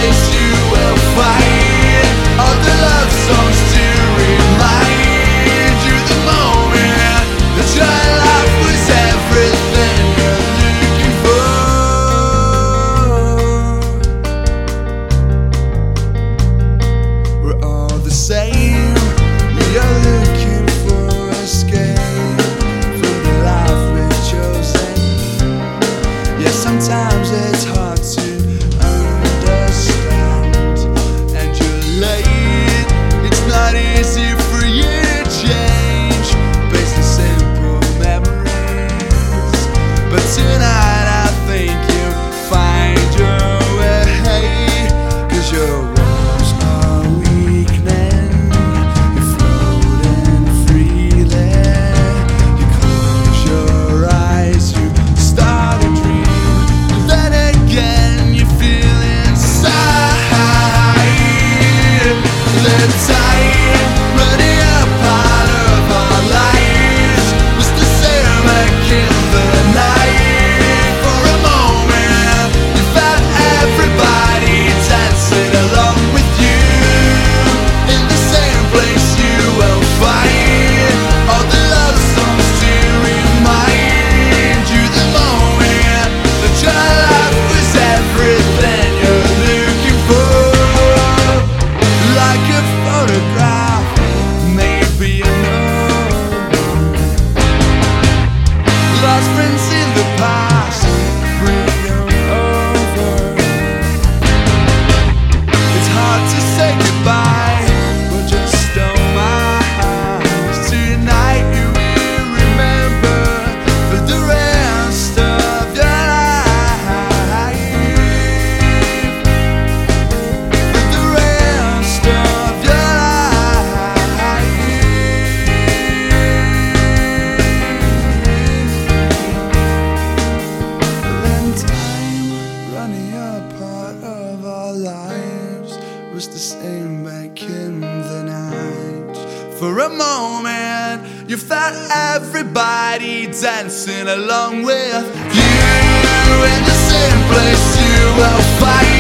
place you will find all the love songs to remind you the moment that your life was everything you're looking for. We're all the same. We are looking for escape from the life we've chosen. Yeah, sometimes it's hard to understand, and you're late. It's not easy for you to change based on simple memories, but tonight I think you'll find your way, 'cause your walls are weakening. You're floating freely. You close your eyes, you start a dream, then again you feel inside the time running up out of our lives was the same back in the night. For a moment you felt everybody dancing along with you. In the same place you will find all the love songs to remind you the moment that your life was everything you're looking for. Like a photograph, maybe you know. Lost friends in the past, bring them over. It's hard to say goodbye, but just don't mind. Tonight you will remember for the rest of your life. For the rest of your life. Then time running a part of our lives was the same back in the night. For a moment you felt everybody dancing along with you. In the same place you will find